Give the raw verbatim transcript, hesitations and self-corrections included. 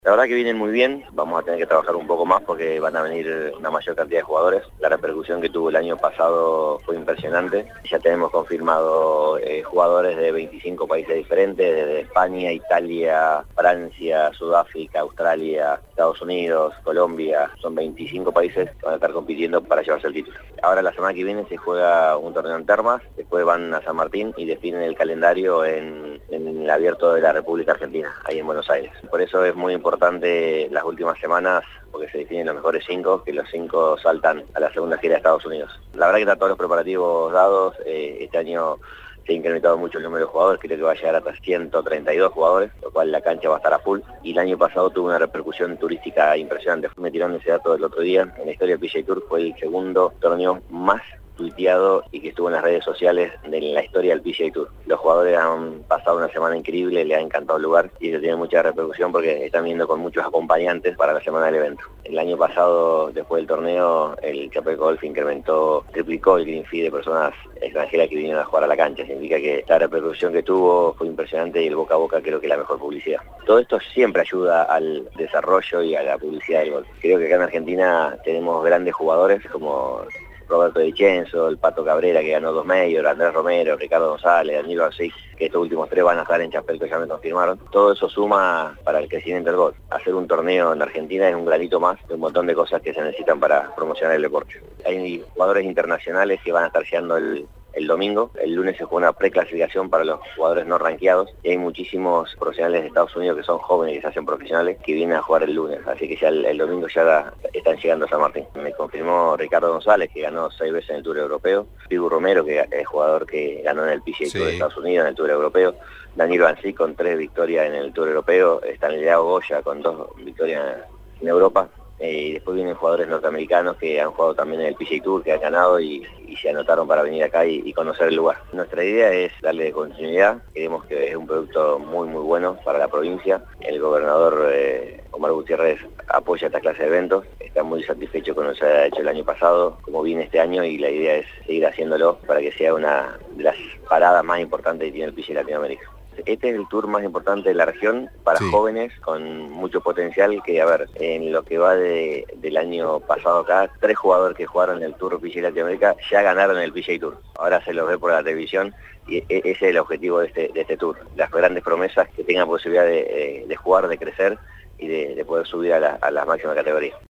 La verdad que vienen muy bien, vamos a tener que trabajar un poco más porque van a venir una mayor cantidad de jugadores. La repercusión que tuvo el año pasado fue impresionante. Ya tenemos confirmado eh, jugadores de veinticinco países diferentes, desde España, Italia, Francia, Sudáfrica, Australia, Estados Unidos, Colombia. Son veinticinco países que van a estar compitiendo para llevarse el título. Ahora la semana que viene se juega un torneo en Termas, después van a San Martín y definen el calendario en, en el abierto de la República Argentina, ahí en Buenos Aires. Por eso es muy importante importante las últimas semanas porque se definen los mejores cinco, que los cinco saltan a la segunda gira de Estados Unidos. La verdad que están todos los preparativos dados, eh, este año se ha incrementado mucho el número de jugadores, creo que va a llegar hasta ciento treinta y dos jugadores, lo cual la cancha va a estar a full, y el año pasado tuvo una repercusión turística impresionante. Me tiraron ese dato el otro día, en la historia del P G A Tour fue el segundo torneo más tuiteado y que estuvo en las redes sociales de la historia del P G A Tour. Los jugadores han pasado una semana increíble, les ha encantado el lugar y eso tiene mucha repercusión porque están viendo con muchos acompañantes para la semana del evento. El año pasado, después del torneo, el Chapelco Golf incrementó, triplicó el green fee de personas extranjeras que vinieron a jugar a la cancha. Significa que la repercusión que tuvo fue impresionante y el boca a boca creo que es la mejor publicidad. Todo esto siempre ayuda al desarrollo y a la publicidad del golf. Creo que acá en Argentina tenemos grandes jugadores como Roberto De Vicenzo, el Pato Cabrera que ganó dos Majors, Andrés Romero, Ricardo González, Danilo Arcic, que estos últimos tres van a estar en Chapelco, ya me confirmaron. Todo eso suma para el crecimiento del golf. Hacer un torneo en Argentina es un granito más de un montón de cosas que se necesitan para promocionar el deporte. Hay jugadores internacionales que van a estar llegando el el domingo. El lunes se juega una preclasificación para los jugadores no rankeados y hay muchísimos profesionales de Estados Unidos que son jóvenes y se hacen profesionales que vienen a jugar el lunes, así que ya el, el domingo ya da, están llegando a San Martín. Me confirmó Ricardo González, que ganó seis veces en el Tour Europeo, Pibu Romero, que es jugador que ganó en el P G A Tour sí. de Estados Unidos, en el Tour Europeo, Danilo Arcic con tres victorias en el Tour Europeo, Stanislao Goya con dos victorias en Europa. Eh, y después vienen jugadores norteamericanos que han jugado también en el P G A Tour, que han ganado y, y se anotaron para venir acá y, y conocer el lugar. Nuestra idea es darle continuidad, creemos que es un producto muy muy bueno para la provincia. El gobernador eh, Omar Gutiérrez apoya esta clase de eventos, está muy satisfecho con lo que se ha hecho el año pasado, como viene este año, y la idea es seguir haciéndolo para que sea una de las paradas más importantes que tiene el P G A Latinoamérica. Este es el tour más importante de la región para sí. jóvenes con mucho potencial que, a ver, en lo que va de, del año pasado acá, tres jugadores que jugaron en el Tour P G A Latinoamérica ya ganaron el P G A Tour. Ahora se los ve por la televisión y ese es el objetivo de este, de este tour. Las grandes promesas que tengan posibilidad de, de jugar, de crecer y de, de poder subir a, la, a las máximas categorías.